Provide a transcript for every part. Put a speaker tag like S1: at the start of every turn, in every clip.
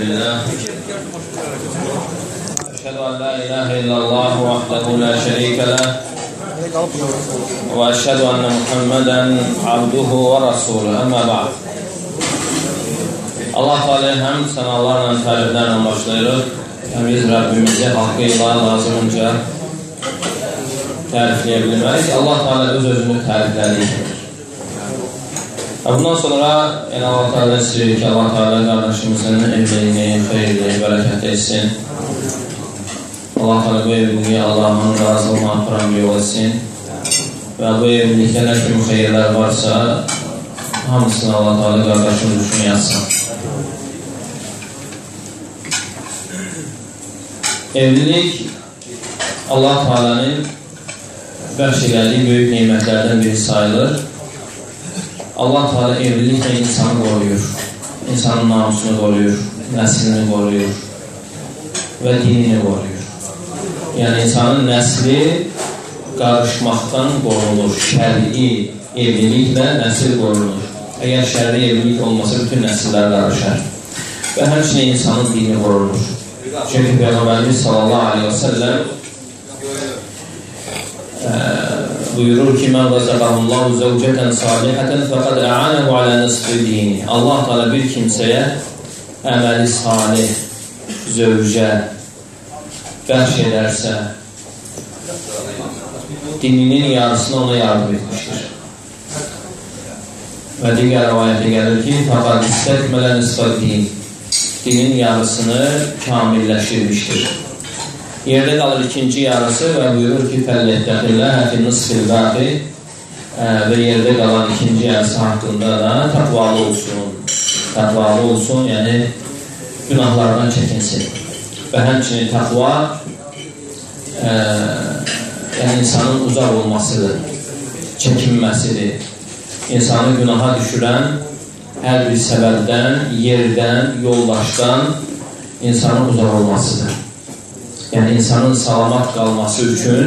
S1: لله أشهد أن لا إله إلا الله وحده لا شريك له وأشهد أن محمدا عبده ورسوله أما بعد Allah Teala hem sanalarla tariflerle başlayırıq. Biz Rabbimizi haqqıyla lazımınca tərifləyə Allah Teala öz-özünü təriflədiyi bundan sonra Allah Teala istəyir ki, Allah Teala qardaşımızın evliliğini, xeyirliğini, bərəkət etsin. Allah Teala bu evliliği Allah'ın razılığına aparan bir yol etsin. Və bu evlilikdə nə kimi xeyirlər varsa hamısını Allah Teala qardaşımız üçün yazsın. Evlilik Allah Teala'nın bəxş elədiyi böyük nimətlərdən biri sayılır. Allah Teala evliliklə insanı qoruyur. İnsanın namusunu qoruyur, nəslini qoruyur və dinini qoruyur. Yəni insanın nəsli qarışmaqdan qorunur. Şər'i evliliklə nəsil qorunur. Əgər şər'i evlilik olmasa bütün nəsillər qarışar. Və həmçinin insanın dini qorunur. Çünki Peyğəmbərimiz sallallahu aleyhi və səlləm buyurur ki, mən qazaqahullahu zəvcətən salihətən fəqəd ə'anəhu alə nisfi dini. Allah Teala bir kimsəyə əməli salih, zövcə bəxş edərsə, dininin yarısını ona yardım etmişdir. Və digər rivayətə gəlir ki, fəqəd istəkmələ nisfi din. Dinin yarısını kamilləşdirmişdir. Yerdə qalır ikinci yarısı və buyurur ki, fəllətdəqillə həfi nisfil bəqi və yerdə qalan ikinci yarısı haqqında da təqvalı olsun. Təqvalı olsun, yəni günahlardan çəkinsin. Və həmçinin təqva yəni insanın uzaq olmasıdır, çəkinməsidir. İnsanı günaha düşürən hər bir səbəbdən, yerdən, yoldaşdan insanın uzaq olmasıdır. Yəni insanın salamat qalması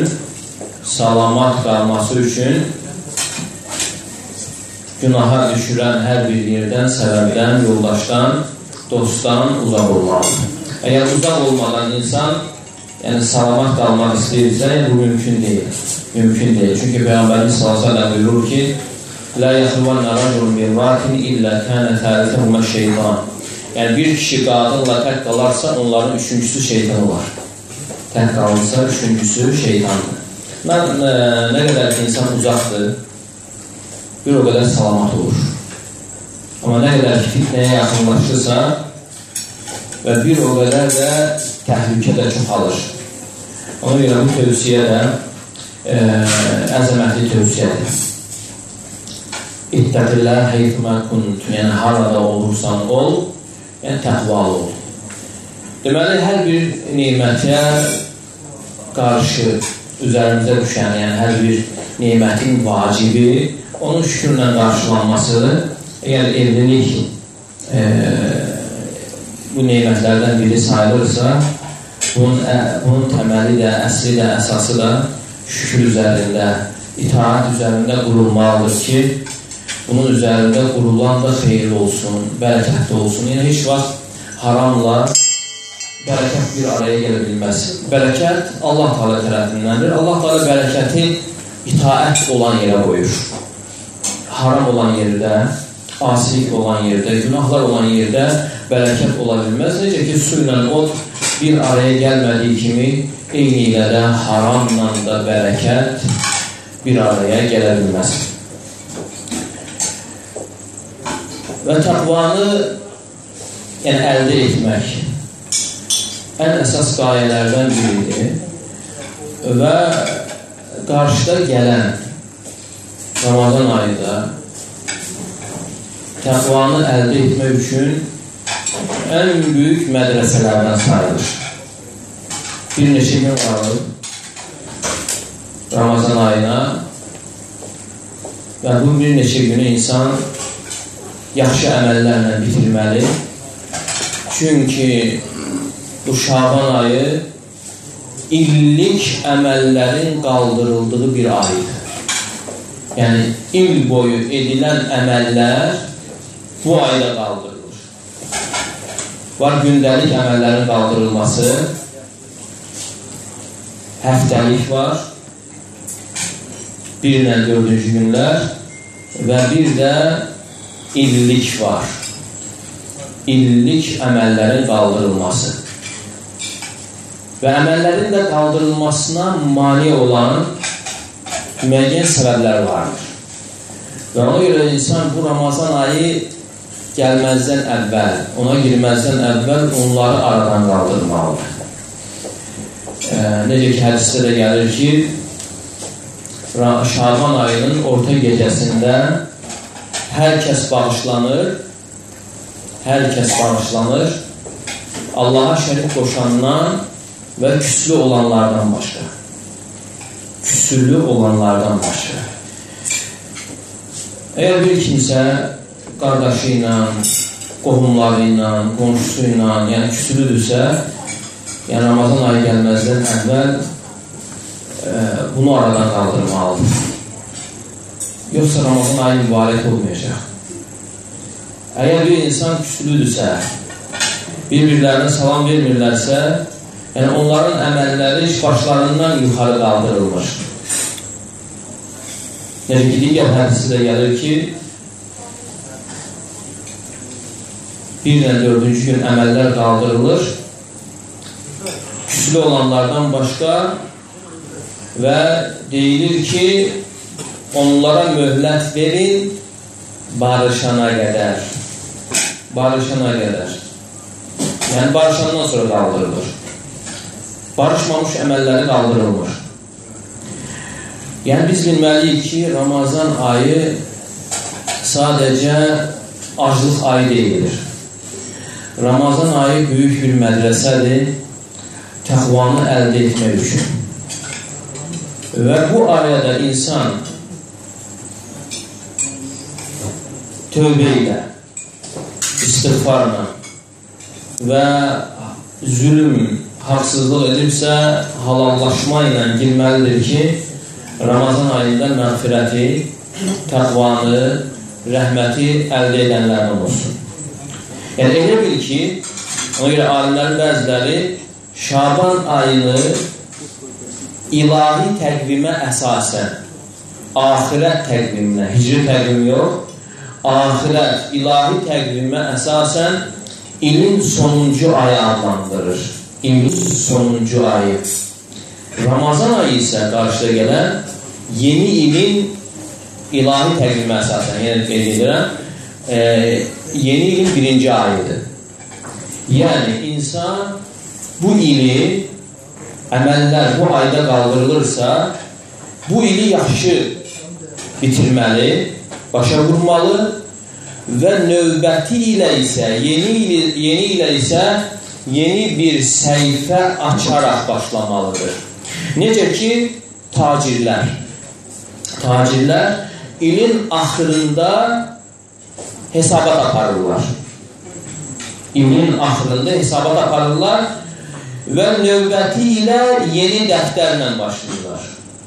S1: üçün günaha düşürən hər bir yerdən, səbəbdən, yoldaşdan, dostdan uzaq olmalıdır. Əgər uzaq olmadan insan salamat qalmaq istəyirsə, bu mümkün deyil. Mümkün deyil. Çünki Peyğəmbərimiz sallallahu əleyhi və səlləm buyurur ki, "Lə yəxluvanna racul birratin illə kənə təlifəhumə şeytan." Yəni bir kişi qadınla tək qalarsa, onların üçüncüsü şeytan olar. Tək qalırsa, üçüncüsü şeytandır. Nə qədər ki, insan uzaqdır, bir o qədər salamat olur. Amma nə qədər ki, fitnəyə yaxınlaşırsa və bir o qədər də təhlükə də çoxalır. Ona görə bu tövsiyə də əzəmətli tövsiyədir. İttəqillah heyfmə kunt, yəni harada olursan ol, yəni təqvalı ol. Deməli, hər bir nimətə qarşı üzərimizə düşən, yəni hər bir nimətin vacibi, onun şükürlə qarşılanmasıdır. Əgər evlilik bu nimətlərdən biri sayılırsa, bunun təməli də, əsli də, əsası da şükür üzərində, itaat üzərində qurulmalıdır ki, bunun üzərində qurulan da xeyirli olsun, bərəkətli olsun. Yəni, heç vaxt haramla bərəkət bir araya gələ bilməz. Bərəkət Allah Teala tərəfindəndir. Allah Teala bərəkəti itaət olan yerə qoyur. Haram olan yerdə, asilik olan yerdə, günahlar olan yerdə bərəkət ola bilməz. Necə ki, su ilə ot bir araya gəlmədiyi kimi, eyni ilə də haramla da bərəkət bir araya gələ bilməz. Və təqvanı əldə etmək ən əsas qayələrdən biridir və qarşıda gələn Ramazan ayında təqvanı əldə etmək üçün ən böyük mədrəsələrdən sayılır. Bir neçə gün qalır Ramazan ayına və bu bir neçə günü insan yaxşı əməllərlə bitirməli. Çünki bu Şaban ayı illik əməllərin qaldırıldığı bir aydır. Yəni, il boyu edilən əməllər bu ayda qaldırılır. var gündəlik əməllərin qaldırılması, həftəlik var, 1 ilə 4-cü günlər və bir də illik var. İllik əməllərin qaldırılması. Və əməllərin də qaldırılmasına mane olan müəyyən səbəblər vardır. Və ona görə insan bu Ramazan ayı gəlməzdən əvvəl, ona girməzdən əvvəl onları aradan qaldırmalıdır. Necə ki, hədisdə də gəlir ki, Şaban ayının orta gecəsində hər kəs bağışlanır, Allaha şərik qoşandan və küslü olanlardan başqa. Əgər bir kimsə qardaşı ilə, qohumları ilə, qonşusu ilə, yəni küslüdürsə, yəni Ramazan ayı gəlməzdən əvvəl bunu aradan qaldırmalıdır. Yoxsa Ramazan ayı mübarək olmayacaq. Əgər bir insan küslüdürsə, bir-birlərinə salam vermirlərsə, yəni onların əməlləri başlarından yuxarı qaldırılmış. Necə ki, digər hədisi də gəlir ki, 1 ilə 4-cü gün əməllər qaldırılır, küslü olanlardan başqa və deyilir ki, onlara möhlət verin barışana qədər. Yəni, barışandan sonra qaldırılır. Barışmamış əməlləri qaldırılmır. Yəni, biz bilməliyik ki, Ramazan ayı sadəcə aclıq ayı deyilir. Ramazan ayı böyük bir mədrəsədir, təqvanı əldə etmək üçün. Və bu ayada insan tövbə ilə, istiğfarla və zülm, haqsızlıq edibsə, halallaşma ilə girməlidir ki, Ramazan ayında məğfirəti, təqvanı, rəhməti əldə edənlərdən olsun. Yəni, elə bil ki, ona görə alimlərin bəziləri Şaban ayını ilahi təqvimə əsasən, axirət təqviminə, hicri təqvim yox, axirət, ilahi təqvimə əsasən ilin sonuncu ayı adlandırır. İlin sonuncu ayı. Ramazan ayı isə qarşıda gələn yeni ilin ilahi təqvimə əsasən, yəni qeyd edirəm, yeni ilin 1-ci ayıdır. Yəni, insan bu ili əməllər bu ayda qaldırılırsa, bu ili yaxşı bitirməli, başa vurmalı və növbəti ilə isə, yeni ilə isə yeni bir səhifə açaraq başlamalıdır. Necə ki, tacirlər ilin axırında hesabat aparırlar. Və növbəti ilə yeni dəftərlə başlayırlar.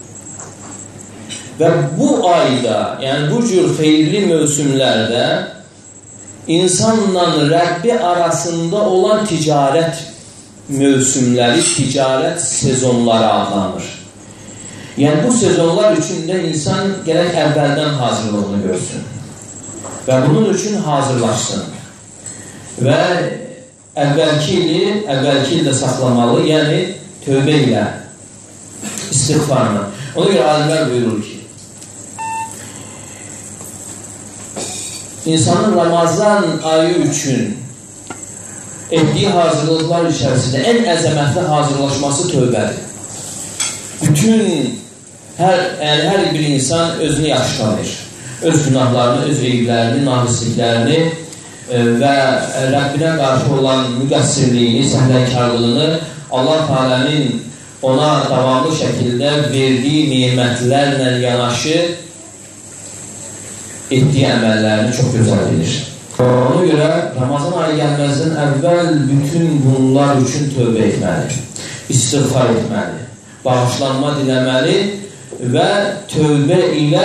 S1: Və bu ayda, yəni bu cür xeyirli mövsümlərdə insanla Rəbbi arasında olan ticarət mövsümləri, ticarət sezonları adlanır. Yəni bu sezonlar üçün də insan gərək əvvəldən hazırlığını görsün və bunun üçün hazırlaşsın və əvvəlki ildə saxlamalı, yəni tövbə ilə, istiğfarla. Ona görə alimlər buyurur ki, insanın Ramazan ayı üçün etdiyi hazırlıqlar içərisində ən əzəmətli hazırlaşması tövbədir. Bütün, hər bir insan özünü yaxşı tanır. Öz günahlarını, öz eyiblərini, nahisliklərini və Rəbbinə qarşı olan müqəssirliyini, səhlənkarlığını Allah Teala'nın ona davamlı şəkildə verdiyi nemətlərlə yanaşı etdiyi əməllərini çox gözəl bilir. Ona görə Ramazan ayı gəlməzdən əvvəl bütün bunlar üçün tövbə etməli, istiğfar etməli, bağışlanma diləməli və tövbə ilə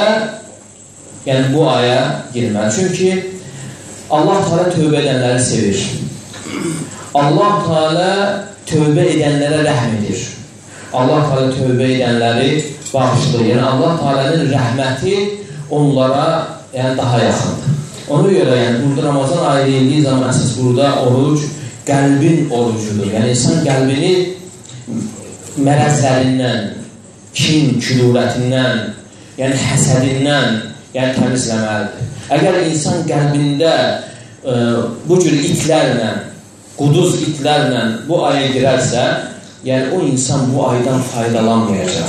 S1: yəni bu aya girməli. Çünki Allah Teala tövbə edənləri sevir. Allah Teala tövbə edənlərə rəhm edir. Allah Teala tövbə edənləri bağışlayır. Yəni Allah Teala'nın rəhməti onlara daha yaxındır. Ona görə burada Ramazan ayı deyildiyi zaman əsas burada oruc qəlbin orucudur. Yəni insan qəlbini mərəzlərindən, kin, külurətindən, yəni həsədindən təmizləməlidir. Əgər insan qəlbində bu cür itlərlə, quduz itlərlə bu aya girərsə, yəni o insan bu aydan faydalanmayacaq.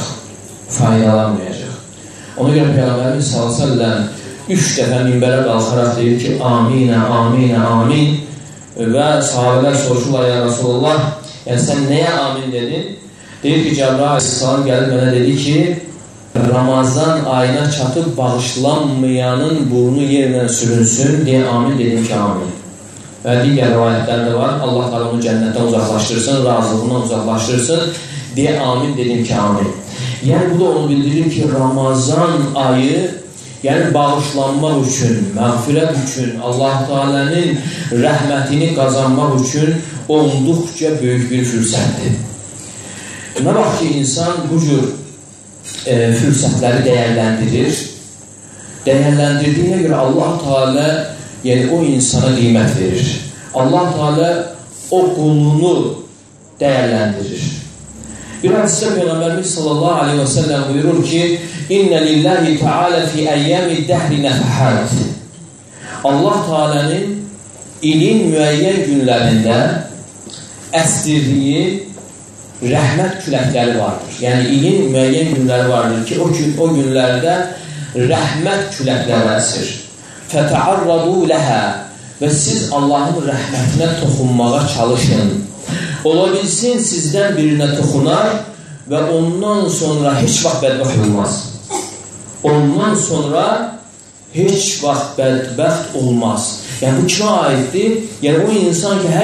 S1: Ona görə Peyğəmbərimiz s.ə.v 3 dəfə minbərə qalxaraq deyir ki, aminə, aminə, amin. Və sahabələr soruşurlar, ya Rasulullah, yəni sən nəyə amin dedin? Deyir ki, Cəbrail aleyhissalam gəlib mənə dedi ki, Ramazan ayına çatıb bağışlanmayanın burnu yerlə sürünsün deyə amin dedim ki, amin. Və digər rivayətlərdə var, Allah Teala onu cənnətdən uzaqlaşdırsın, razılığından uzaqlaşdırsın deyə amin dedim ki, amin. Yəni bu da onu bildirir ki, Ramazan ayı yəni bağışlanmaq üçün, məğfirət üçün, Allah Teala'nın rəhmətini qazanmaq üçün olduqca böyük bir fürsətdir. Nə vaxt ki, insan bu cür fürsətləri dəyərləndirir, dəyərləndirdiyinə görə Allah Teala yəni o insana qiymət verir. Allah Teala o qulunu dəyərləndirir. Bir hədisdə Peyğəmbərimiz sallallahu aleyhi və səlləm buyurur ki, İnnə lillahi ta'ala fi əyyəmi dəhri nəfəhət. Allah Teala'nın ilin müəyyən günlərində əsdirliyi rəhmət küləkləri vardır. Yəni ilin müəyyən günləri vardır ki, o günlərdə rəhmət küləkləri əsir. Fətəarradu ləhə və siz Allahın rəhmətinə toxunmağa çalışın. Ola bilsin sizdən birinə toxunar və ondan sonra heç vaxt bədbəxt olmaz. Ondan sonra heç vaxt bədbəxt olmaz. Yəni bu kimə aiddir? Yəni o insan ki,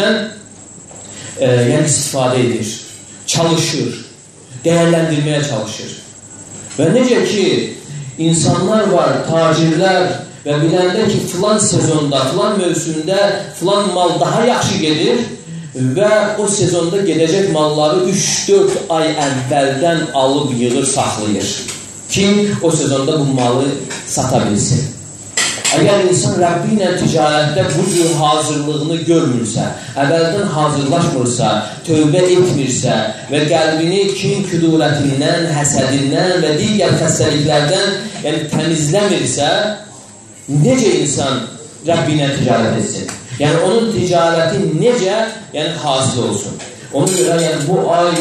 S1: həqiqətən istifadə edir, çalışır, dəyərləndirməyə çalışır. Və necə ki, insanlar var, tacirlər və biləndə ki, filan sezonda, filan mövsümdə filan mal daha yaxşı gedir və o sezonda gedəcək malları 3-4 ay əvvəldən alıb yığır, saxlayır ki, o sezonda bu malı sata bilsin. Əgər insan Rəbbi ilə ticarətdə bu cür hazırlığını görmürsə, əvvəldən hazırlaşmırsa, tövbə etmirsə və qəlbini kin küdurətindən, həsədindən və digər xəstəliklərdən təmizləmirsə, necə insan Rəbbi ilə ticarət etsin? Yəni, onun ticarəti necə hasil olsun? Ona görə bu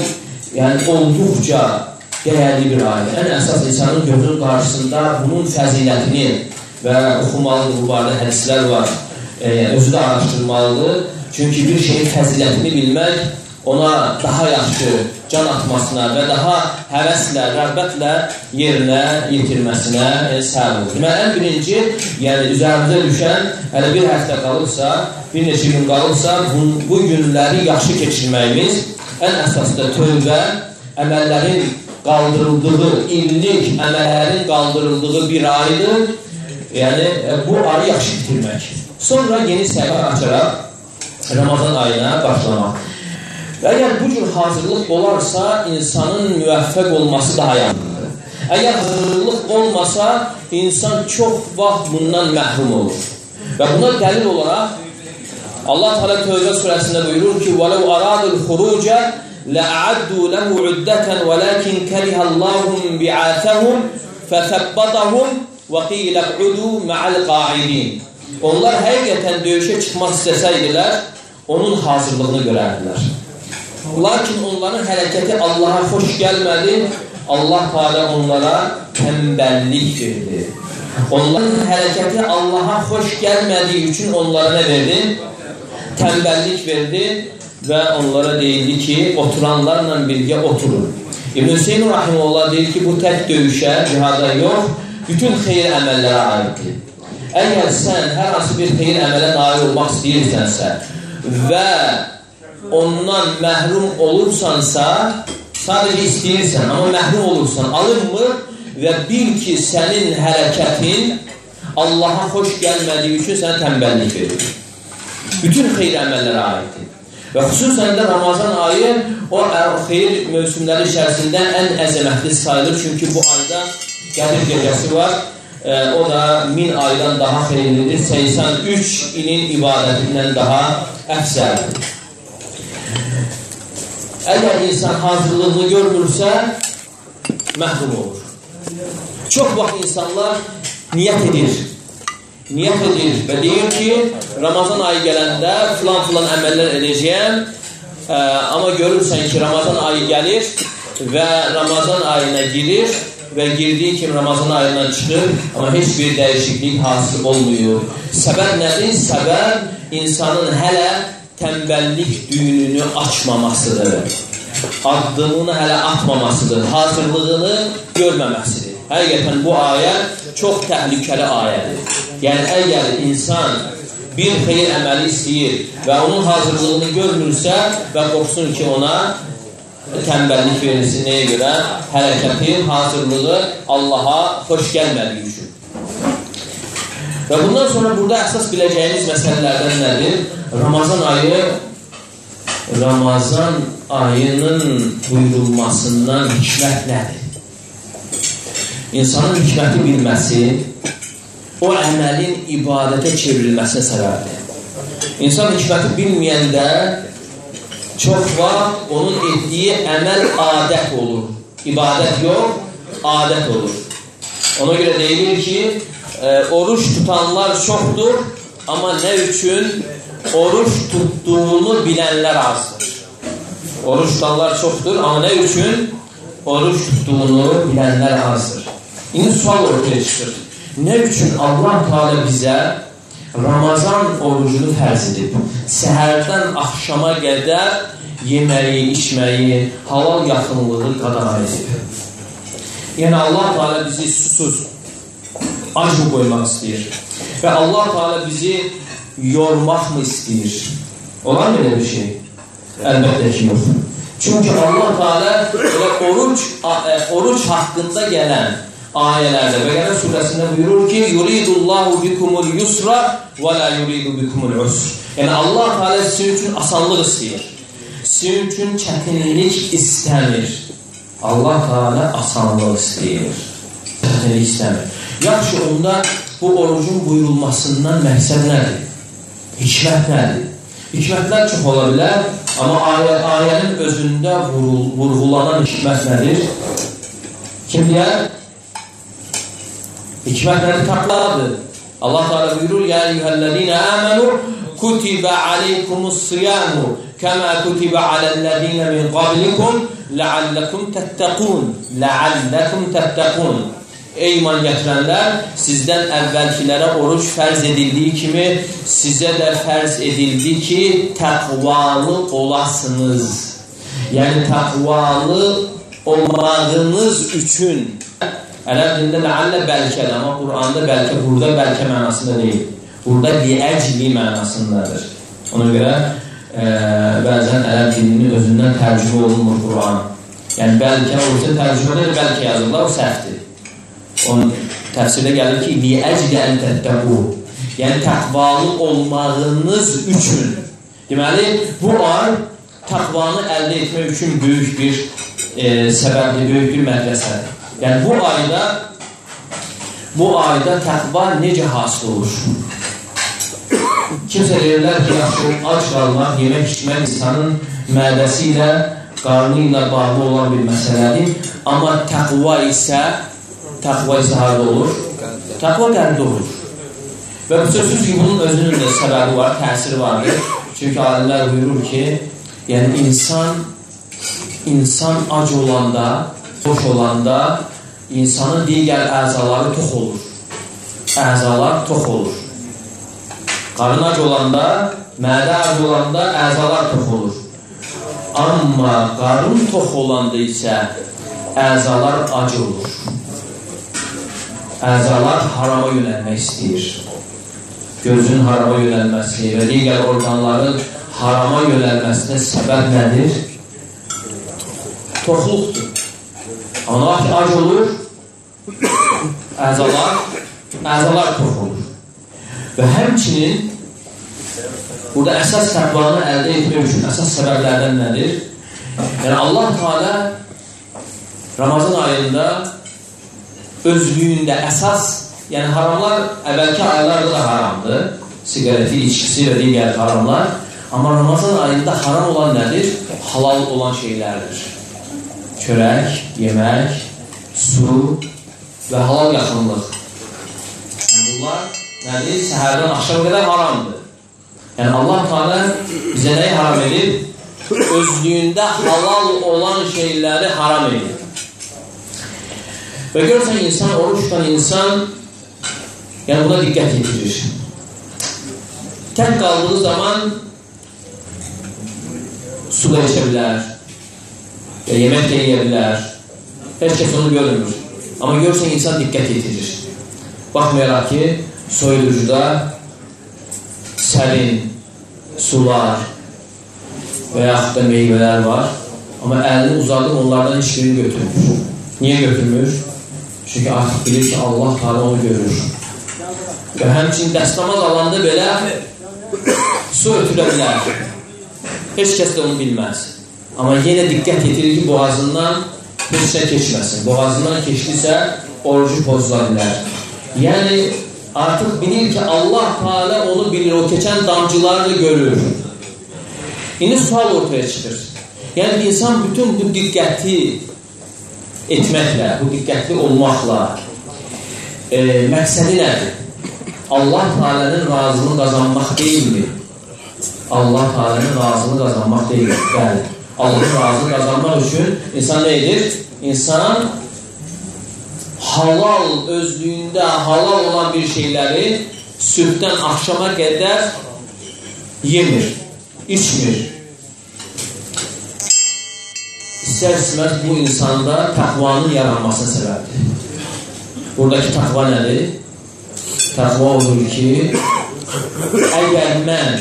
S1: ay olduqca dəyərli bir aydır. Ən əsas insanın gözünün qarşısında bunun fəzilətini və oxumalıdır, bu barədə hədislər var, özü də araşdırmalıdır. Çünki bir şeyin fəzilətini bilmək ona daha yaxşı can atmasına və daha həvəslə, rəğbətlə yerinə yetirməsinə səbəb olur. Ən birinci, üzərimizə düşən, hələ bir həftə qalıbsa, bir neçə gün qalıbsa, bu günləri yaxşı keçirməyimiz ən əsas da tövbə, əməllərin qaldırıldığı, illik əməllərin qaldırıldığı bir aydır. Yəni, bu ayı yaxşı bitirmək. Sonra yeni səhifə açaraq Ramazan ayına başlamaq. Və əgər bu cür hazırlıq olarsa, insanın müvəffəq olması daha yaxındır. Əgər hazırlıq olmasa, insan çox vaxt bundan məhrum olur. Və buna dəlil olaraq, Allah Teala Tövbə surəsində buyurur ki, وَلَوْ أَرَادُ الْخُرُوجَ لَأَعَدُّوا لَهُ عُدَّةً وَلَكِنْ كَرِهَ اللَّهُمْ بِعَاثَهُمْ فَثَبَّطَهُم وَقِيلَ اقْعُدُوا مَعَ الْقَاعِدِينَ. Onlar həqiqətən döyüşə çıxmaq istəsəydilər, onun hazırlığını görərdilər. Lakin onların hərəkəti Allaha xoş gəlmədi, Allah Teala onlara tənbəllik verdi. Onların hərəkəti Allaha xoş gəlmədiyi üçün onlara nə verdi? Tənbəllik verdi və onlara deyildi ki, oturanlarla birgə oturun. İbn Hüseyin Rahimullah deyir ki, bu tək döyüşə, cihada yox, bütün xeyir əməllərə aiddir. Əgər sən hər hansı bir xeyir əmələ nail olmaq istəyirsənsə və ondan məhrum olursansa, sadəcə istəyirsən, amma məhrum olursan, alınmır və bil ki, sənin hərəkətin Allaha xoş gəlmədiyi üçün sənə tənbəllik verir. bütün xeyir əməllərə aiddir. Və xüsusən də Ramazan ayı o xeyir mövsümləri içərisində ən əzəmətli sayılır. Çünki bu ayda Qədir gecəsi var. O da 1000 aydan daha xeyirlidir. 83 ilin ibadətindən daha əfsəldir. Əgər insan hazırlığını görmürsə, məhrum olur. Çox vaxt insanlar niyyət edir və deyir ki, Ramazan ayı gələndə filan əməllər edəcəyəm, amma görürsən ki, Ramazan ayı gəlir və Ramazan ayına girir və girdiyi kimi Ramazan ayından çıxır, amma heç bir dəyişiklik hasıl olmuyor. Səbəb nədir? Səbəb insanın hələ tənbəllik düyününü açmamasıdır. Addımını hələ atmamasıdır. Hazırlığını görməməsidir. Həqiqətən bu ayə çox təhlükəli ayədir. Yəni, əgər insan bir xeyir əməli istəyir və onun hazırlığını görmürsə və qorxsun ki, ona tənbəllik verilsin, nəyə görə? Hərəkəti, hazırlığı Allaha xoş gəlmədiyi üçün. Və bundan sonra burada əsas biləcəyiniz məsələlərdən nədir? Ramazan ayının buyurulmasından hikmət nədir? İnsanın hikməti bilməsi o əməlin ibadətə çevrilməsinə səbəbdir. İnsan hikməti bilməyəndə çox vaxt onun etdiyi əməl adət olur. İbadət yox, adət olur. Ona görə deyilir ki, oruç tutanlar çoxdur, amma nə üçün? Oruç tutduğunu bilənlər azdır. Oruç tutanlar çoxdur, amma nə üçün? Oruç tutduğunu bilənlər azdır. İndi sual ortaya çıxır. Nə üçün Allah Teala bizə Ramazan orucunu fərz edib? Səhərdən axşama qədər yeməyi, içməyi, halal yaxınlığı qadağan edib. Yəni Allah Teala bizi susuz, ac mı qoymaq istəyir? Və Allah Teala bizi yormaq mı istəyir? Olar mı elə bir şey? Əlbəttə ki, yox. Çünki Allah Teala oruç haqqında gələn ayələrdə Bəqərə surəsində buyurur ki, yuridullahu bikumul yusra və la yuridu bikumul usr. Yəni Allah Teala sizin üçün asanlıq istəyir. Sizin üçün çətinlik istəmir. Allah Teala asanlıq istəyir. Çətinlik istəmir. Yaxşı, onda bu orucun buyurulmasından məqsəd nədir? Hikmət nədir? Hikmətlər çox ola bilər, amma ayənin özündə vurğulanan hikmət nədir? Kim deyər? Hikmət nədir? Taqvadır. Allah Teala buyurur, ya eyyuhəl-ləzīnə əmənu kutibə aleykumus-siyamu kəmə kutibə aləl-ləzīnə min qablikum ləalləkum təttəqun. Ey iman gətirənlər, sizdən əvvəlkilərə oruç fərz edildiyi kimi sizə də fərz edildi ki, təqvalı olasınız. Yəni, təqvalı olmağınız üçün. Ərəb dilində ləallə bəlkədir, amma Qur'anda bəlkə, burada bəlkə mənasında deyil. Burada liəcli mənasındadır. Ona görə bəzən ərəb dilinin özündən tərcümə olunmur Qur'an. Yəni, bəlkə olsa tərcümədir, bəlkə yazırlar, o səhvdir. Onun təfsirdə gəlir ki, liəcli ən təttəqu. Yəni, təqvalı olmağınız üçün. Deməli, bu ay təqvanı əldə etmək üçün böyük bir səbəbdir, böyük bir mədrəsədir. Yəni, bu ayda təqva necə hasil olur? Kimsə deyirlər ki, yaxşı, ac qalmaq, yemək içmək insanın mədəsi ilə, qarnı ilə bağlı olan bir məsələdir. Amma təqva isə harada olur? Təqva qəlbdə olur. Və bu sözsüz ki, bunun özünün də səbəbi var, təsiri vardır. Çünki alimlər buyurur ki, yəni insan ac olanda, boş olanda, insanın digər əzaları tox olur. Əzalar tox olur. Qarın ac olanda, mədə ac olanda əzalar tox olur. Amma qarın tox olanda isə əzalar ac olur. Əzalar harama yönəlmək istəyir. Gözün harama yönəlməsi və digər orqanların harama yönəlməsinə səbəb nədir? Toxluqdur. Amma ki, ac olur, əzalar tox olur. Və həmçinin Burada əsas təqvanı əldə etmək üçün əsas səbəblərdən nədir? Yəni Allah Teala Ramazan ayında özlüyündə əsas, yəni haramlar əvvəlki aylarda da haramdır. Sigareti, içkisi və digər haramlar. Amma Ramazan ayında haram olan nədir? Halal olan şeylərdir. Çörək, yemək, su və halal yaxınlıq. Yəni bunlar nədir? Səhərdən axşam qədər haramdır. Yəni Allah Teala bizə nəyi haram edib? Özlüyündə halal olan şeyləri haram edib. Və görürsən insan, oruç tutan insan yəni buna diqqət yetirir. Tək qaldığı zaman su da içə bilər, yemək də yeyə bilər. Heç kəs onu görmür. Amma görürsən insan diqqət yetirir. Baxmayaraq ki, soyuducuda sərin sular və yaxud da meyvələr var. Amma əlini uzadır, onlardan heç birini götürmür. Niyə götürmür? Çünki artıq bilir ki, Allah Teala onu görür. Və həmçinin dəstəmaz alanda belə su ötürə bilər. Heç kəs də onu bilməz. Amma yenə diqqət yetirir ki, boğazından heç nə keçməsin. Boğazından keçdisə, orucu pozula bilər. Yəni, artıq bilir ki, Allah Teala onu bilir, o keçən damcıları da görür. İndi sual ortaya çıxır. Yəni, insan bütün bu diqqəti etməklə, bu diqqətli olmaqla məqsədi nədir? Allah Teala'nın razılığını qazanmaq deyilmi? Allah Teala'nın razılığını qazanmaq deyilmi? Bəli. Allah'ın razılığını qazanmaq üçün insan nə edir? İnsan halal özlüyündə halal olan bir şeyləri sübhdən axşama qədər yemir, içmir. İstər-istəməz bu insanda təqvanın yaranmasına səbəbdir. Buradakı təqva nədir? Təqva olur ki, əgər mən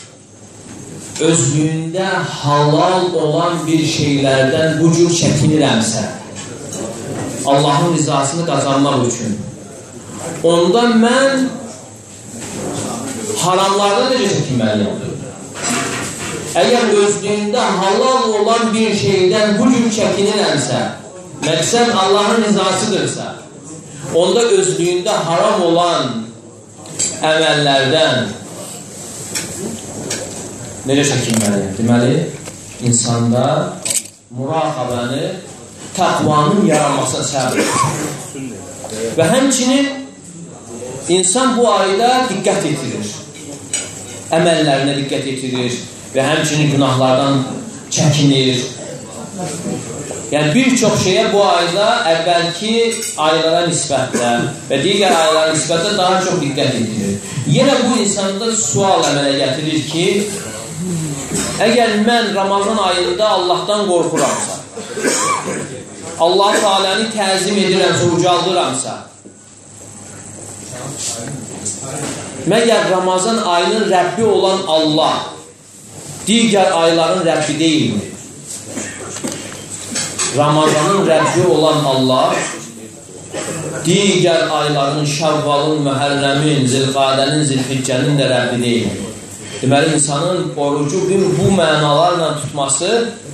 S1: özlüyündə halal olan bir şeylərdən bu cür çəkinirəmsə, Allahın rizasını qazanmaq üçün, onda mən haramlardan necə çəkinməliyim? Əgər özlüyündə halal olan bir şeydən bu cür çəkinirəmsə, məqsəd Allahın rizasıdırsa, onda özlüyündə haram olan əməllərdən necə çəkinməliyim? Deməli, insanda muraqabəni, təqvanın yaranmasına səbəb. Və həmçinin insan bu ayda diqqət yetirir. Əməllərinə diqqət yetirir və həmçinin günahlardan çəkinir. Yəni, bir çox şeyə bu ayda əvvəlki aylara nisbətlə və digər aylara nisbətlə daha çox diqqət yetirir. Yenə bu insanda sual əmələ gətirir ki, əgər mən Ramazan ayında Allahdan qorxuramsa, Allah Teala'nı təzim edirəmsə, ucaldıramsa, məgər Ramazan ayının Rəbbi olan Allah digər ayların Rəbbi deyilmi? Ramazanın Rəbbi olan Allah digər ayların Şəvvalın, Məhərrəmin, Zilqadənin, Zilhiccənin də Rəbbi deyilmi? Deməli, insanın orucu bu mənalarla tutması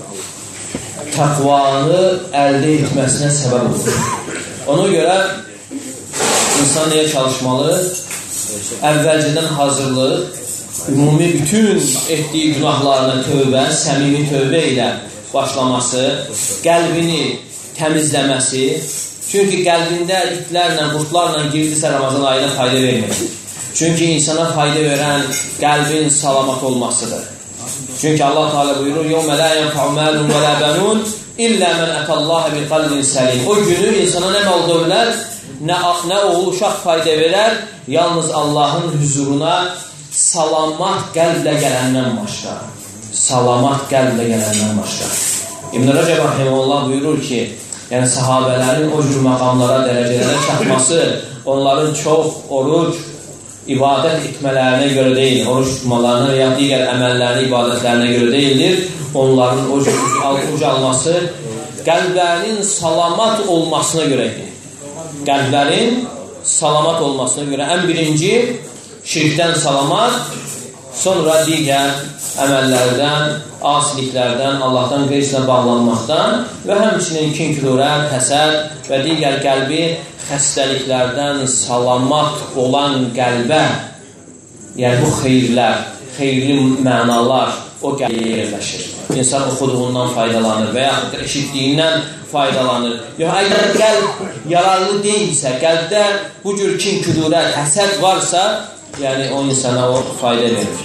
S1: təqvanı əldə etməsinə səbəb olur. Ona görə insan nəyə çalışmalı? Əvvəlcədən hazırlıq, ümumi bütün etdiyi günahlarına tövbə, səmimi tövbə ilə başlaması, qəlbini təmizləməsi. Çünki qəlbində itlərlə, qurtlarla girdisə Ramazan ayına fayda vermir. Çünki insana fayda verən qəlbin salamat olmasıdır. Çünki Allah Teala buyurur: "Yevme la yenfa'u malun ve la banun illa men atallaha bi qalbin salim." O günü insana nə mal dövlət, nə oğul uşaq fayda verər, yalnız Allahın huzuruna salamat qəlblə gələndən başqa. Salamat qəlblə gələndən başqa. İbn Rəcəb rahimehullah buyurur ki, yəni sahabələrin o cür məqamlara, dərəcələrə çatması onların çox oruc ibadət etmələrinə görə deyil, oruç tutmalarına və ya digər əməllərini, ibadətlərinə görə deyildir. Onların o ucalması qəlblərinin salamat olmasına görədir. Qəlblərin salamat olmasına görə ən birinci şirkdən salamat, sonra digər əməllərdən, asiliklərdən, Allahdan qeyrisinə bağlanmaqdan və həmçinin kin-kudurət, həsəd və digər qəlbi xəstəliklərdən salamat olan qəlbə, yəni bu xeyirlər, xeyirli mənalar o qəlbə yerləşir. İnsan oxuduğundan faydalanır və yaxud da eşitdiyindən faydalanır. Yox, əgər qəlb yararlı deyilsə, qəlbdə bu cür kin-kudurət, həsəd varsa, yəni o insana o fayda verir.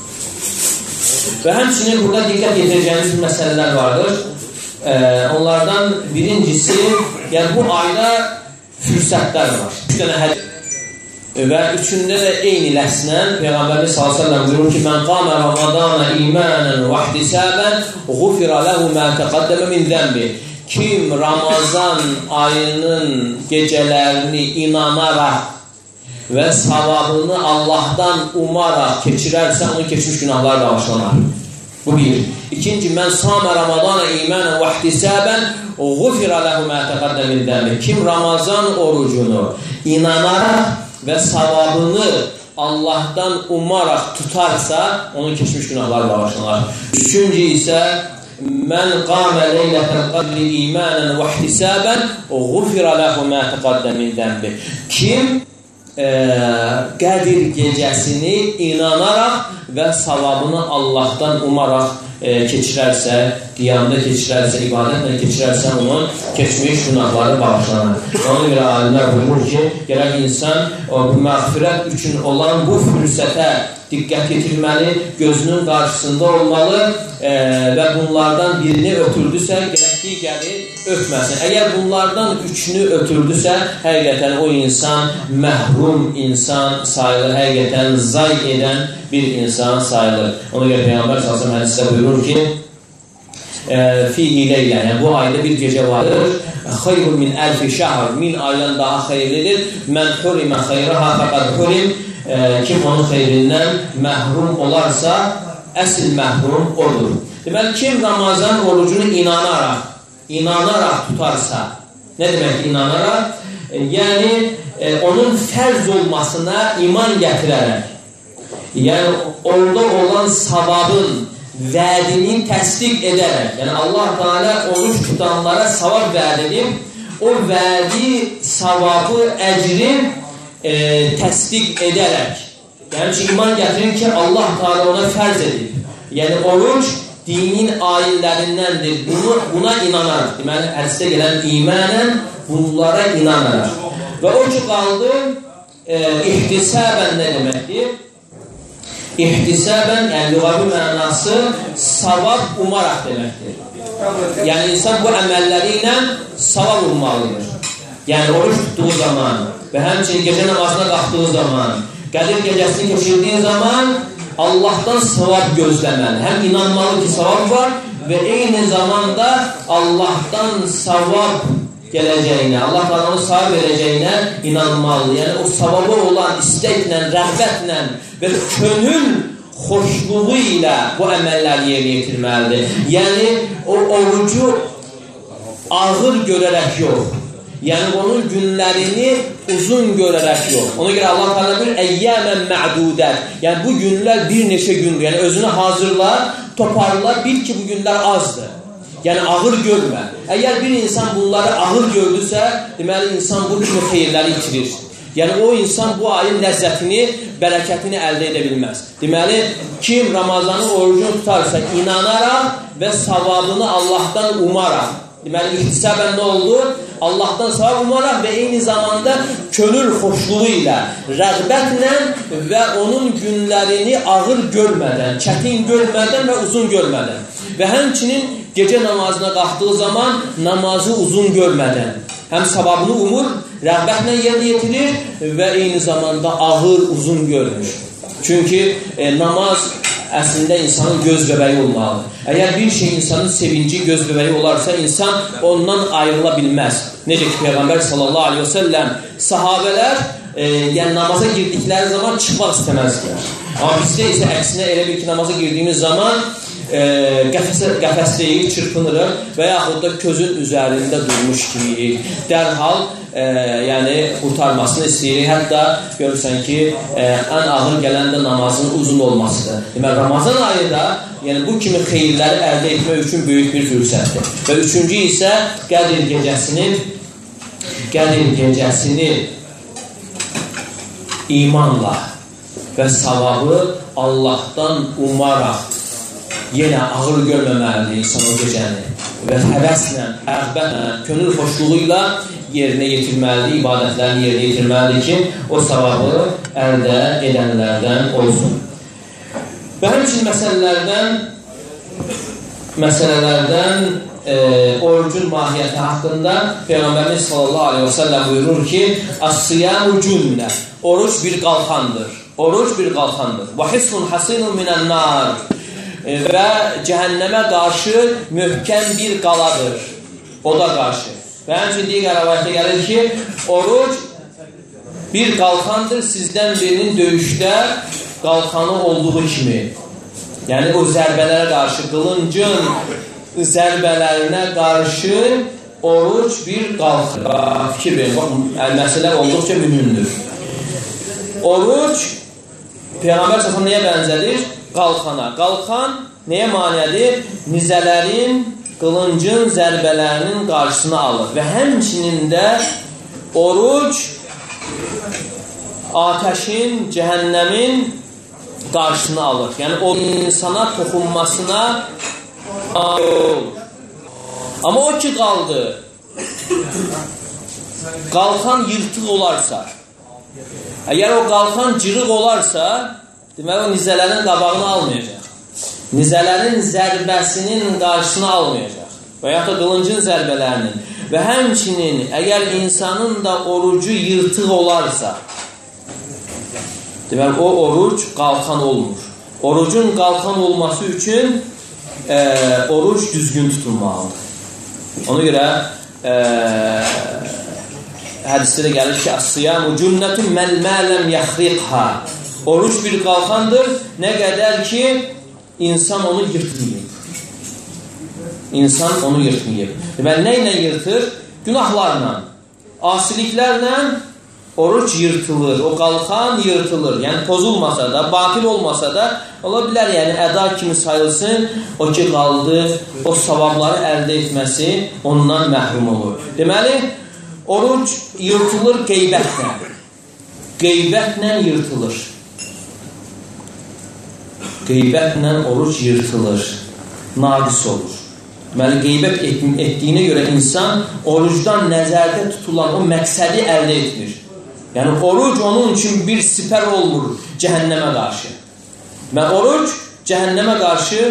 S1: Və həmçinin burada diqqət yetirəcəyimiz məsələlər vardır. Onlardan birincisi, yəni bu ayda fürsətlər var. 3 dənə hədis və üçündə də eyni ləsnən Peyğəmbərimiz s.ə.v buyurur ki, mən qamə Ramadana imanən və ihtisabənğufira ləhu mə təqaddəmə min zəmbi. Kim Ramazan ayının gecələrini inanaraq və savabını Allahdan umaraq keçirərsə, onun keçmiş günahları bağışlanar. Bu bir. İkinci, mən samə Ramadana imanən və ihtisabənğufira ləhu mə təqaddəmə min zəmbi. Kim Ramazan orucunu inanaraq və savabını Allahdan umaraq tutarsa, onun keçmiş günahları bağışlanar. Üçüncü isə mən qamə leylətəl qadri imanən və ihtisabənğufira ləhu mə təqaddəmə min zəmbi. Kim Qədir gecəsini inanaraq və savabını Allahdan umaraq keçirərsə, qiyamda keçirərsə, ibadətlə keçirərsə, onun keçmiş günahları bağışlanır. Ona görə alimlər buyurur ki, gərək insan məğfirət üçün olan bu fürsətə diqqət yetirməli, gözünün qarşısında olmalı və bunlardan birini ötürdüsə, gərək digəri ötməsin. Əgər bunlardan üçünü ötürdüsə, həqiqətən o insan məhrum insan sayılır, həqiqətən zay edən bir insan sayılır. Ona görə Peyğəmbər s.ə.v hədisdə buyurur ki, fihi leylə, yəni bu ayda bir gecə vardır, xeyrun min əlfi şəhr, 1000 aydan daha xeyirlidir, mən hurimə xeyraha fəqəd hurim, kim onun xeyrindən məhrum olarsa, əsl məhrum odur. Deməli, kim Ramazan orucunu inanaraq tutarsa, nə demək inanaraq? Yəni, onun fərz olmasına iman gətirərək, yəni orada olan savabın, vədini təsdiq edərək, yəni Allah Teala oruç tutanlara savab vəd edib, o vədi, savabı, əcri təsdiq edərək, yəni ki, iman gətirin ki, Allah Teala ona fərz edib. Yəni, oruç dinin ayinlərindəndir. Buna inanaraq. Deməli, hədisdə gələn imanən bunlara inanaraq. Və o ki, qaldı, ihtisabən nə deməkdir? İhtisabən, yəni lüğəvi mənası savab umaraq deməkdir. Yəni, insan bu əməlləri ilə savab ummalıdır. Yəni, oruç tutduğu zaman və həmçinin gecə namazına qalxdığı zaman, Qədir gecəsini keçirdiyi zaman Allahdan savab gözləməli. Həm inanmalı ki, savab var və eyni zamanda Allahdan savab gələcəyinə, Allah Teala'nın savab verəcəyinə inanmalı. Yəni, o savabı olan istəklə, rəğbətlə və könül xoşluğu ilə bu əməlləri yerinə yetirməlidir. Yəni, o orucu ağır görərək yox. Yəni, onun günlərini uzun görərək yox. Ona görə Allah Teala bir əyyəmən mə'dudət. Yəni, bu günlər bir neçə gündür. Yəni, özünü hazırlar, toparlar, bil ki, bu günlər azdır. Yəni, ağır görmə. Əgər bir insan bunları ağır gördüsə, deməli, insan bu kimi xeyirləri itirir. Yəni, o insan bu ayın ləzzətini, bərəkətini əldə edə bilməz. Deməli, kim Ramazanın orucunu tutarsa, inanaraq və savabını Allahdan umaraq. Deməli, ihtisabən nə oldu? Allahdan savab umaraq və eyni zamanda könül xoşluğu ilə, rəğbətlə və onun günlərini ağır görmədən, çətin görmədən və uzun görmədən və həmçinin gecə namazına qalxdığı zaman namazı uzun görmədən həm savabını umur, rəğbətlə yerinə yetirir və eyni zamanda ağır, uzun görmür. Çünki namaz əslində insanın göz bəbəyi olmalıdır. Əgər bir şey insanın sevinci, göz bəbəyi olarsa, insan ondan ayrıla bilməz. Necə ki, Peyğəmbər sallallahu aleyhi və səlləm sahabələr yəni namaza girdikləri zaman çıxmaq istəməzdilər. Amma bizdə isə əksinə elə bir ki, namaza girdiyimiz zaman qəfəsdəyik, çırpınırıq və yaxud da közün üzərində durmuş kimi dərhal yəni qurtarmasını istəyirik. Hətta görürsən ki, ən ağır gələn də namazın uzun olmasıdır. Deməli, Ramazan ayı da yəni bu kimi xeyirləri əldə etmək üçün böyük bir fürsətdir. Və üçüncü isə Qədir gecəsini imanla və savabı Allahdan umaraq yenə ağır görməməlidir insan o gecəni və həvəslə, əğbətlə, könül xoşluğuyla yerinə yetirməlidir, ibadətlərini yerinə yetirməlidir ki, o savabı əldə edənlərdən olsun. Və həmçinin məsələlərdən orucun mahiyyəti haqqında Peyğəmbərimiz sallallahu aleyhi və səlləm buyurur ki, "As-siyamu cünnə", oruc bir qalxandır. Oruc bir qalxandır. "Və hisnun hasinun minən-nar", və cəhənnəmə qarşı möhkəm bir qaladır. O da qarşı. Və həmçinin digər rəvayətdə gəlir ki, oruc bir qalxandır sizdən birinin döyüşdə qalxanı olduğu kimi. Yəni o zərbələrə qarşı, qılıncın zərbələrinə qarşı oruc bir qalxandır. Fikir verin, məsələ olduqca mühümdür. Oruc Peyğəmbər sallallahu nəyə bənzədir? Qalxana. Qalxan nəyə maniədir? Nizələrin, qılıncın zərbələrinin qarşısını alır. Və həmçinin də oruc atəşin, cəhənnəmin qarşısını alır. Yəni o insana toxunmasına olur. Amma o ki qaldı, qalxan yırtıq olarsa, əgər o qalxan cırıq olarsa, deməli, o nizələrin qabağını almayacaq. Nizələrin zərbəsinin qarşısını almayacaq. Və yaxud da qılıncın zərbələrinin. Və həmçinin, əgər insanın da orucu yırtıq olarsa, deməli, o oruc qalxan olmur. Orucun qalxan olması üçün oruc düzgün tutulmalıdır. Ona görə hədisdə də gəlir ki, "As-siyamu cünnətun men ma lam yaxriqha", oruc bir qalxandır, nə qədər ki, insan onu yırtmayıb. İnsan onu yırtmayıb. Deməli, nə ilə yırtır? Günahlarla, asiliklərlə oruc yırtılır, o qalxan yırtılır. Yəni, pozulmasa da, batil olmasa da, ola bilər, yəni, əda kimi sayılsın, o ki, qaldı, o savabları əldə etməsi ondan məhrum olur. Deməli, oruc yırtılır qeybətlə. Qeybətlə yırtılır. Qeybətlə oruc yırtılır, naqis olur. Deməli, qeybət etdiyinə görə insan orucdan nəzərdə tutulan o məqsədi əldə etmir. Yəni, oruc onun üçün bir sipər olmur cəhənnəmə qarşı. Və oruc cəhənnəmə qarşı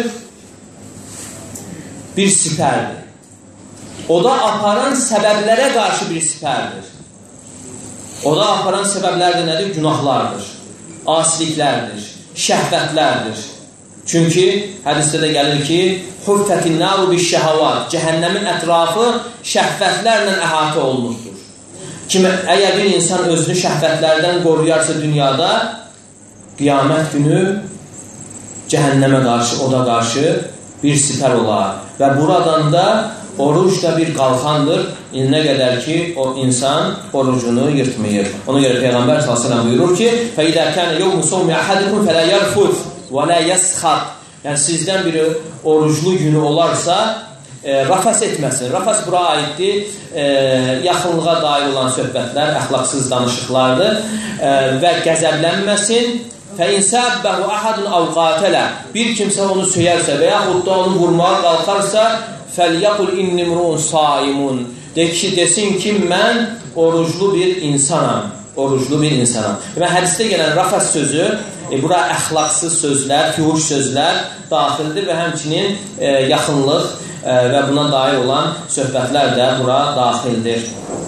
S1: bir sipərdir. O da aparan səbəblərə qarşı bir sipərdir. O da aparan səbəblərdir nədir? Günahlardır, asiliklərdir, şəhvətlərdir. Çünki hədisdə də gəlir ki, "Huffətin naru biş-şəhəvat", cəhənnəmin ətrafı şəhvətlərlə əhatə olunubdur. Əgər bir insan özünü şəhvətlərdən qoruyarsa dünyada, qiyamət günü cəhənnəmə qarşı, o da qarşı bir sipər olar. Və buradan da oruc da bir qalxandır, nə qədər ki, o insan orucunu yırtmayır. Ona görə Peyğəmbər s.ə.v buyurur ki, فَإِذَا كَانَ يَوْمُ صَوْمِ أَحَدِكُمْ فَلَا يَرْفُثْ وَلَا يَسْخَطْ. Yəni, sizdən biri oruclu günü olarsa, rəfəs etməsin. Rəfəs bura aiddir, yaxınlığa dair olan söhbətlər, əxlaqsız danışıqlardır və qəzəblənməsin. فَاِنْ سَبَّهُ أَحَدٌ اَوْ قَاتَلَ. Bir kimsə onu söyərsə və yaxud da onu vurmağa qalxarsa, فَلْيَقُلْ اِنِّ مْرُونَ صَائِمٌ. Desin ki, mən oruclu bir insanam. Oruclu bir insanam. Və hədisdə gələn rəfəs sözü, bura əxlaqsız sözlər, fuhuş sözlər daxildir və həmçinin yaxınlıq və buna dair olan söhbətlər də bura daxildir.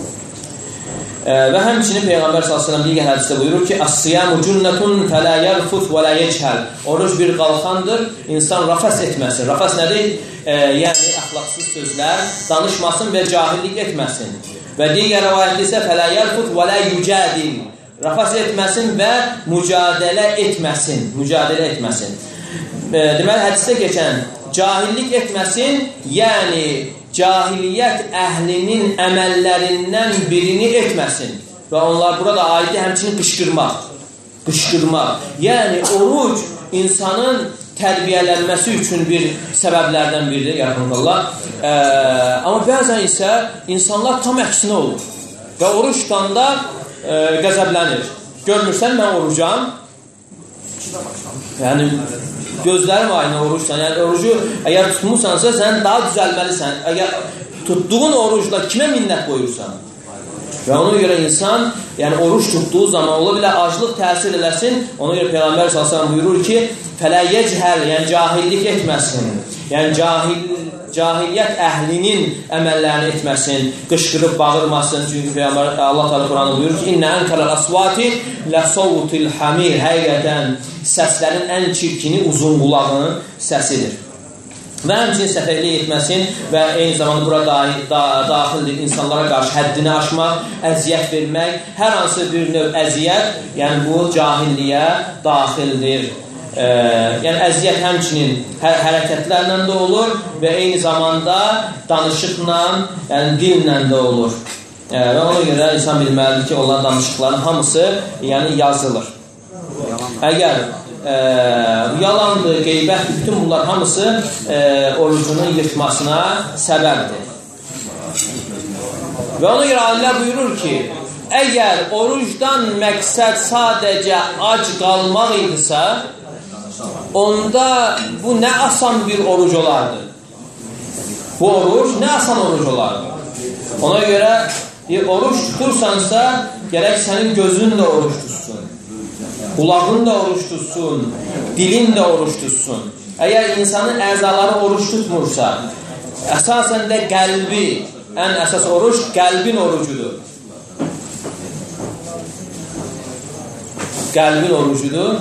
S1: Və həmçinin Peyğəmbər s.ə.v digər hədisdə buyurur ki, "As-siyamu cünnətun fələ yərfut və lə yechəl." Oruc bir qalxandır, insan rəfəs etməsin. Rəfəs nədir? Yəni, əxlaqsız sözlər danışmasın və cahillik etməsin. Və digər rəvayətdə isə "Fələ yərfut və lə yücədil." Rəfəs etməsin və mücadilə etməsin. Mücadilə etməsin. Deməli, hədisdə keçən cahillik etməsin, yəni cahiliyyət əhlinin əməllərindən birini etməsin. Və onlar burada aidi həmçinin qışqırmaq. Yəni oruc insanın tərbiyələnməsi üçün bir səbəblərdən biridir, yarhamdullah. Amma bəzən isə insanlar tam əksinə olur. Və oruç tutanda qəzəblənir. Görmürsən, mən orucam. Yəni, gözlərim ayına oruçsan. Yəni, orucu əgər tutmursansa, sən daha düzəlməlisən. Əgər tutduğun orucla kimə minnət qoyursan? Və ona görə insan, yəni oruç tutduğu zaman ola bilər, aclıq təsir eləsin. Ona görə Peyğəmbər s.ə.v buyurur ki, fələ yechəl, yəni cahillik etməsin. Yəni cahiliyyət əhlinin əməllərini etməsin, qışqırıb bağırmasın. Çünki Peyğəmbər Allah Teala Qur'anda buyurur ki, İnnə ənkələl əsvati ləsavtil hamir. Həqiqətən səslərin ən çirkini uzun qulağının səsidir. Və həmçinin səfəhlik etməsin və eyni zamanda bura daxildir insanlara qarşı həddini aşmaq, əziyyət vermək, hər hansı bir növ əziyyət, yəni bu cahilliyə daxildir. Yəni əziyyət həmçinin hərəkətlərlə də olur və eyni zamanda danışıqla, yəni dillə də olur. Və ona görə insan bilməlidir ki, olan danışıqların hamısı yəni yazılır. Əgər yalandır, qeybətdir, bütün bunlar hamısı orucunun yırtmasına səbəbdir. Və ona görə alimlər buyurur ki, əgər orucdan məqsəd sadəcə ac qalmaq idisə, onda bu nə asan bir oruc olardı. Bu oruc nə asan oruc olardı. Ona görə oruc tutursansa, gərək sənin gözün də oruc tutsun. Qulağın da oruç tutsun, dilin də oruç tutsun. Əgər insanın əzaları oruç tutmursa, əsasən də qəlbi, ən əsas oruç qəlbin orucudur. Qəlbin orucudur.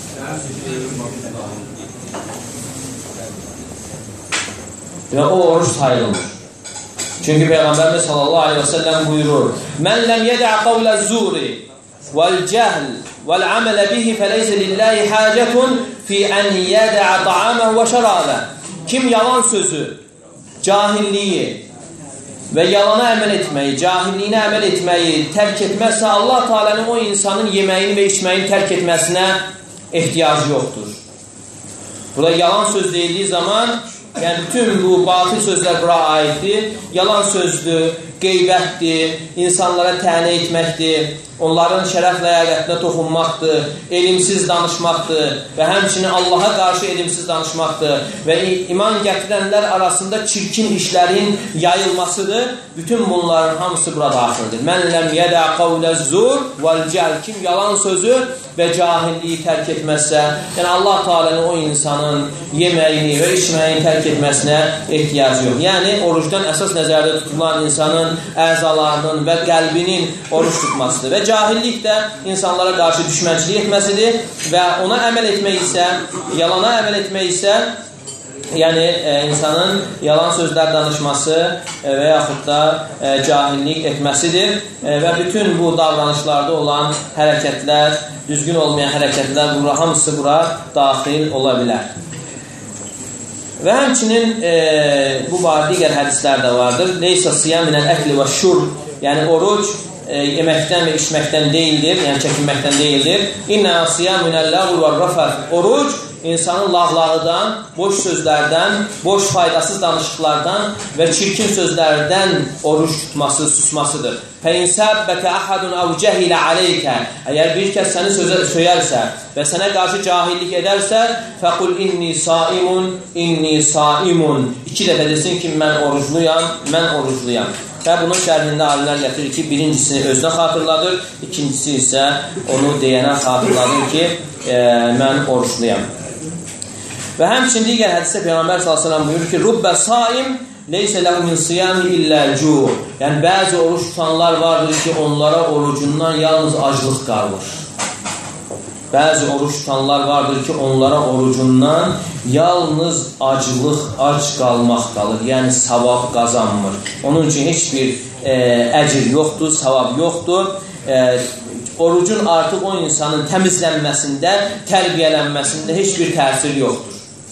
S1: Və o oruç sayılır. Çünki Peyğəmbərimiz sallallahu aleyhi və səlləm buyurur, Mən ləm yədə qavlə zuri vəl-cəhl وَالْعَمَلَ بِهِ فَلَيْسَ لِلَّهِ حَاجَةٌ فِي أَنْ يَدَعَ طَعَامَهُ وَشَرَابَهُ. Kim yalan sözü, cahilliyi və yalana əməl etməyi, cahilliyinə əməl etməyi tərk etməzsə, Allah Teala'nın o insanın yeməyini və içməyini tərk etməsinə ehtiyacı yoxdur. Burada yalan söz deyildiyi zaman, yəni bütün bu batıl sözlər bura aiddir. Yalan sözdür, qeybətdir, insanlara tənə etməkdir, onların şərəf ləyaqətinə toxunmaqdır, elimsiz danışmaqdır və həmçinin Allaha qarşı elimsiz danışmaqdır və iman gətirənlər arasında çirkin işlərin yayılmasıdır. Bütün bunların hamısı burada daxildir. Mən ləm yədə qavləz-zur vəl-cəhl. Kim yalan sözü və cahilliyi tərk etməzsə, yəni Allah Teala'nın o insanın yeməyini və içməyini tərk etməsinə ehtiyacı yox. Yəni orucdan əsas nəzərdə tutulan insanın əzalarının və qəlbinin oruç tutmasıdır. Və cahillik də insanlara qarşı düşmənçilik etməsidir və ona əməl etmək isə, yalana əməl etmək isə, yəni insanın yalan sözlər danışması və yaxud da cahillik etməsidir və bütün bu davranışlarda olan hərəkətlər, düzgün olmayan hərəkətlər, hamısı bura daxil ola bilər. Və həmçinin bu barədə digər hədislər də vardır. Leysa siyam minəl əkli və şurb. Yəni oruc yeməkdən və içməkdən deyildir, yəni çəkinməkdən deyildir. İnnə siyam minəl lağv və rəfəth. Oruc insanın lağlağıdan, boş sözlərdən, boş faydasız danışıqlardan və çirkin sözlərdən oruç tutması, susmasıdır. Fəinsəbbəkə əhədun əv cəhilə aleykə. Əgər bir kəs səni söyərsə və sənə qarşı cahillik edərsə, fəqul inni saimun, inni saimun. 2 dəfə desin ki, mən orucluyam. Və bunun şərhində alimlər gətirir ki, birincisini özünə xatırladır, ikincisi isə onu deyənə xatırladır ki, mən orucluyam. Və həmçinin digər hədisdə Peyğəmbər s.ə.v buyurur ki, Rubbə saim leysə ləhu min siyami illəl-cu. Yəni, bəzi oruç tutanlar vardır ki, onlara orucundan yalnız aclıq qalır. Bəzi oruç tutanlar vardır ki, onlara orucundan yalnız ac qalmaq qalır. Yəni, savab qazanmır. Onun üçün heç bir əcr yoxdur, savab yoxdur. Orucun artıq o insanın təmizlənməsində, tərbiyələnməsində heç bir təsir yoxdur.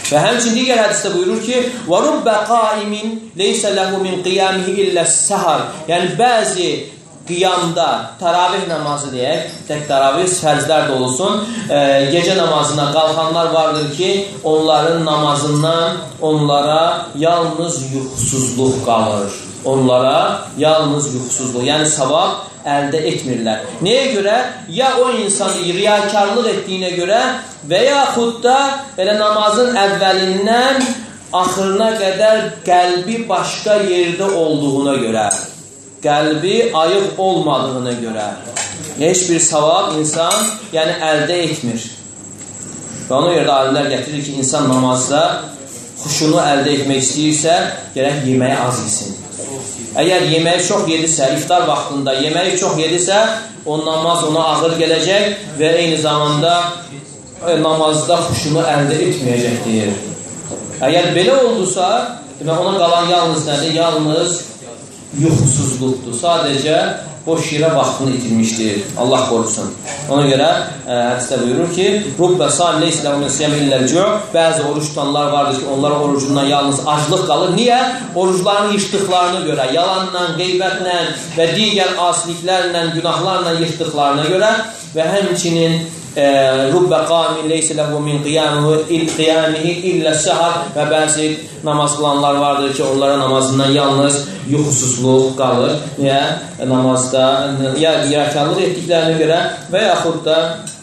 S2: Və həmçinin digər hədisdə buyurur ki, وَرُبَّ قَائِمٍ لَيْسَ لَهُ مِنْ قِيَامِهِ إِلَّا السَّهَرِ. Yəni, bəzi qiyamda, taravih namazı deyək, tək taravih, fərzlər də olsun, gecə namazına qalxanlar vardır ki, onların namazından onlara yalnız yuxusuzluq qalır. Onlara yalnız yuxusuzluq, yəni savab əldə etmirlər. Nəyə görə? Ya o insan riyakarlıq etdiyinə görə və yaxud da belə namazın əvvəlindən axırına qədər qəlbi başqa yerdə olduğuna görə, qəlbi ayıq olmadığına görə heç bir savab insan əldə etmir. Və ona görə də alimlər gətirir ki, insan namazda xuşunu əldə etmək istəyirsə, gərək yeməyi az yesin. Əgər yeməyi çox yedirsə, iftar vaxtında yeməyi çox yedirsə, o namaz ona ağır gələcək və eyni zamanda namazda xuşunu əldə etməyəcək deyir. Əgər belə oldusa, ona qalan yalnız nədir? Yalnız yuxusuzluqdur. Sadəcə boş yerə vaxtını itirmişdir. Allah qorusun. Ona görə hədisdə buyurur ki, Rubbə sâim leysə ləhu min siyam illəl-cu'. Bəzi oruç tutanlar vardır ki, onlara orucundan yalnız aclıq qalır. Niyə? Oruclarını yırtdıqlarına görə, yalanla, qeybətlə və digər asiliklərlə, günahlarla yırtdıqlarına görə və həmçinin Rubbə qâmin leysə ləhu min qiyamihi illəs-səhər və bəzi namaz qılanlar vardır ki, onlara namazından yalnız yuxusuzluq qalır. Niyə? Namazda ya riyakarlıq etdiklərinə görə və yaxud da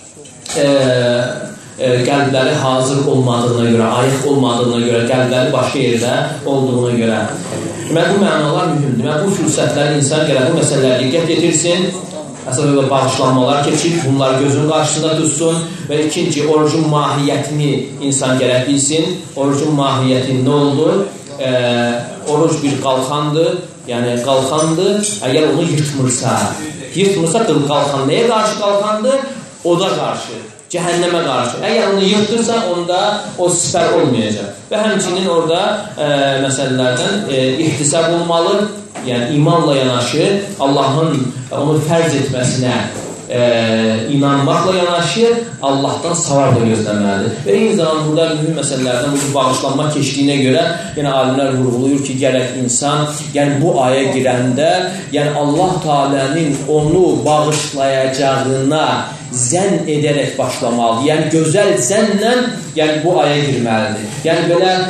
S2: qəlbləri hazır olmadığına görə, ayıq olmadığına görə, qəlbləri başqa yerdə olduğuna görə. Bu mənalar mühümdür. Bu fürsətləri insan gərək bu məsələləri diqqət yetirsin. Əsas bağışlanmalar keçib, bunları gözünün qarşısında tutsun və ikinci, orucun mahiyyətini insan gərək bilsin. Orucun mahiyyəti nə oldu? Oruc bir qalxandır, yəni qalxandır, əgər onu yırtmırsa, qalxan nəyə qarşı qalxandır? Oda qarşı, cəhənnəmə qarşı. Əgər onu yırtırsa, onda o sifər olmayacaq. Və həmçinin orada məsələlərdən ihtisab olmalı. Yəni, imanla yanaşı, Allahın onu fərz etməsinə inanmaqla yanaşı, Allahdan savab da gözləməlidir. Və eyni zaman burada mühüm məsələlərdən bu bağışlanma keçdiyinə görə, yəni alimlər vurğuluyur ki, gərək insan, yəni bu aya girəndə, yəni Allah Teala'nın onu bağışlayacağına zənn edərək başlamalıdır. Yəni gözəl zənnlə yəni bu aya girməlidir. Yəni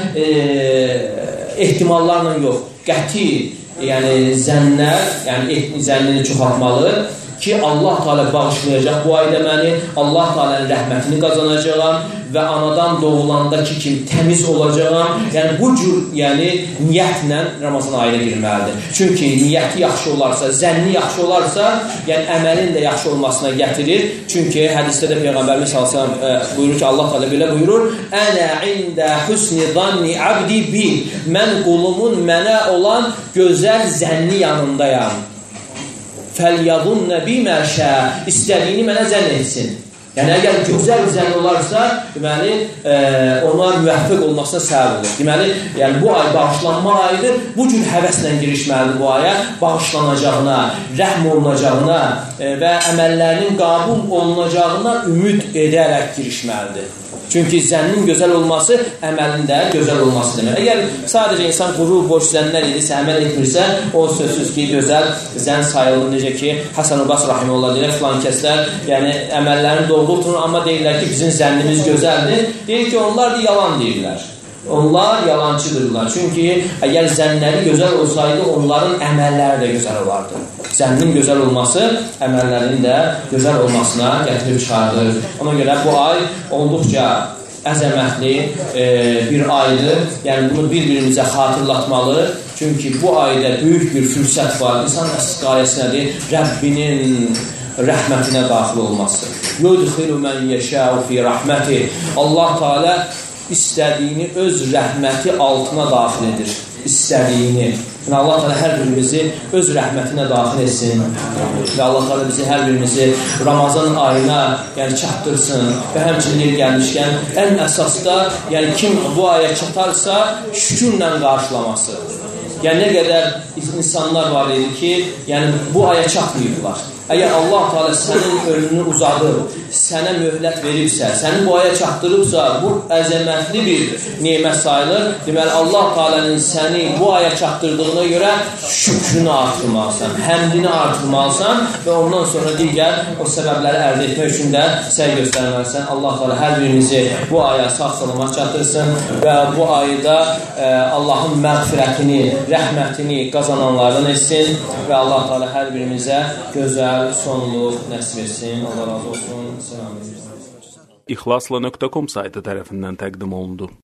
S2: belə ehtimallarla yox, qəti yəni zənnlər, yəni zənnini çoxaltmalı ki, Allah Teala bağışlayacaq bu ayda məni, Allah Teala'nın rəhmətini qazanacağam və anadan doğulandakı kimi təmiz olacağam. Yəni bu cür niyyətlə Ramazan ayına girməlidir. Çünki niyyəti yaxşı olarsa, zənni yaxşı olarsa, yəni əməlin də yaxşı olmasına gətirir. Çünki hədisdə də Peyğəmbərimiz sallallahu əleyhi və səlləm buyurur ki, Allah Teala belə buyurur: "Ənə ində husni zanni abdi bi." Mən qulumun mənə olan gözəl zənni yanındayam. Fəlyadunna bimə şə, istədiyini mənə zənn etsin. Yəni, əgər gözəl zənn olarsa, deməli, ona müvəffəq olmasına səbəb olur. Deməli, yəni, bu ay bağışlanma ayıdır. Bu cür həvəslə girişməlidir bu aya. Bağışlanacağına, rəhm olunacağına və əməllərinin qəbul olunacağına ümid edərək girişməlidir. Çünki zənnin gözəl olması əməlin də gözəl olması demək. Əgər sadəcə insan quru, boş zənnlər edirsə, əməl etmirsə, o sözsüz ki, gözəl zənn sayılır. Necə ki, Həsən-ül Basri rahimehullah deyir, filan kəslər, yəni əməllərini doğru tutur, amma deyirlər ki, bizim zənnimiz gözəldir. Deyir ki, onlar da yalan deyirlər. Onlar yalancıdırlar. Çünki əgər zənnləri gözəl olsaydı, onların əməlləri də gözəl olardı. Zənnin gözəl olması əməllərin də gözəl olmasına gətirib çıxardır. Ona görə bu ay olduqca əzəmətli bir aydır. Yəni bunu bir-birimizə xatırlatmalı. Çünki bu ayda böyük bir fürsət var. İnsan əsqayəsinədir. Rəbbinin rəhmətinə daxil olması. Yudxilu mən yeşəu fi rəhməti. Allah Teala istədiyini öz rəhməti altına daxil edir. İstədiyini. Yəni Allah Teala hər birimizi öz rəhmətinə daxil etsin və Allah Teala bizi hər birimizi Ramazan ayına çatdırsın və həmçinin yer gəlmişkən ən əsasda kim bu aya çatarsa şükürlə qarşılaması. Yəni nə qədər insanlar var idi ki, bu aya çatmayıblar. Əgər Allah Teala sənin önünü uzadıb, sənə möhlət veribsə, səni bu aya çatdırıbsa, bu əzəmətli bir nemət sayılır. Deməli, Allah Teala'nın səni bu aya çatdırdığına görə şükrünü artırmalısan, həmdini artırmalısan və ondan sonra digər o səbəbləri əldə etmək üçün də səy göstərməlisən. Allah Teala hər birimizi bu aya sağ-salamat çatdırsın və bu ayda Allahın məğfirətini, rəhmətini qazananlardan etsin və Allah Teala hər birimizə gözəl sonluq nəsib etsin. Allah razı olsun. Selam.
S3: İxlasla.com saytı tərəfindən təqdim olundu.